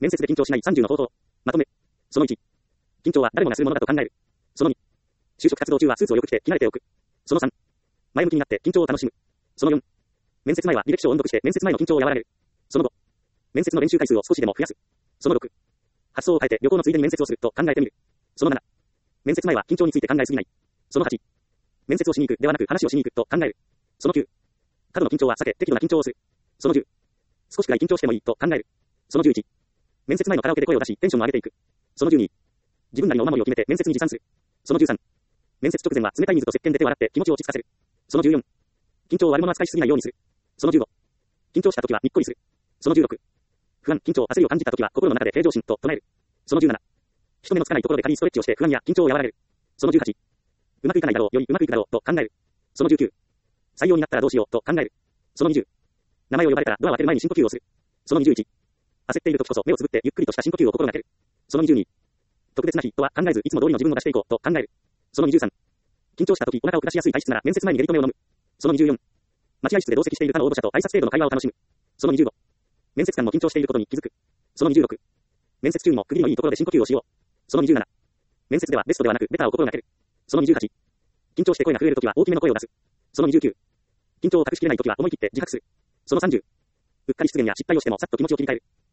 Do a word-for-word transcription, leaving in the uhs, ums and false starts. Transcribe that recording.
面接で緊張しないさんじゅうの方法。まとめ。そのいち。緊張は誰もがするものだと考える。そのに。就職活動中はスーツをよく着て着慣れておく。そのさん。前向きになって緊張を楽しむ。そのよん。面接前は履歴書を音読して面接前の緊張を和らげる。そのご。面接の練習回数を少しでも増やす。そのろく。発想を変えて旅行のついでに面接をすると考えてみる。そのなな。面接前は緊張について考えすぎない。そのはち。面接をしに行くではなく話をしに行くと考える。そのきゅう。過度の緊張は避け適度な緊張をする。そのじゅう。少しくらい緊張してもいいと考える。そのじゅういち。面接前のカラオケで声を出しテンションを上げていく。そのじゅうに。自分なりのお守りを決めて面接に持参する。そのじゅうさん。面接直前は冷たい水と石鹸で手を洗って気持ちを落ち着かせる。そのじゅうよん。緊張を悪者扱いしすぎないようにする。そのじゅうご。緊張した時はにっこりする。そのじゅうろく。不安、緊張、焦りを感じた時は心の中で平常心と唱える。そのじゅうなな。人目のつかないところで軽いストレッチをして不安や緊張を和らげる。そのじゅうはち。うまくいかないだろうよりうまくいくだろうと考える。そのじゅうきゅう。採用になったらどうしようと考える。そのにじゅう。名前を呼ばれたらドアを開ける前に深呼吸をする。そのにじゅういち。焦っている時こそ目をつぶってゆっくりとした深呼吸を心がける。そのにじゅうに。特別な日とは考えずいつも通りの自分を出していこうと考える。そのにじゅうさん。緊張した時お腹を下しやすい体質なら面接前に下痢止めを飲む。そのにじゅうよん。待合室で同席している他の応募者と挨拶程度の会話を楽しむ。そのにじゅうご。面接官も緊張していることに気づく。そのにじゅうろく。面接中にも区切りのいいところで深呼吸をしよう。そのにじゅうなな。面接ではベストではなくベターを心がける。そのにじゅうはち。緊張して声が震えるときは大きめの声を出す。そのにじゅうきゅう。緊張を隠しきれないときは思い切って自白する。そのさんじゅう。うっかり失言や失敗をしてもさっと気持ちを切り替える。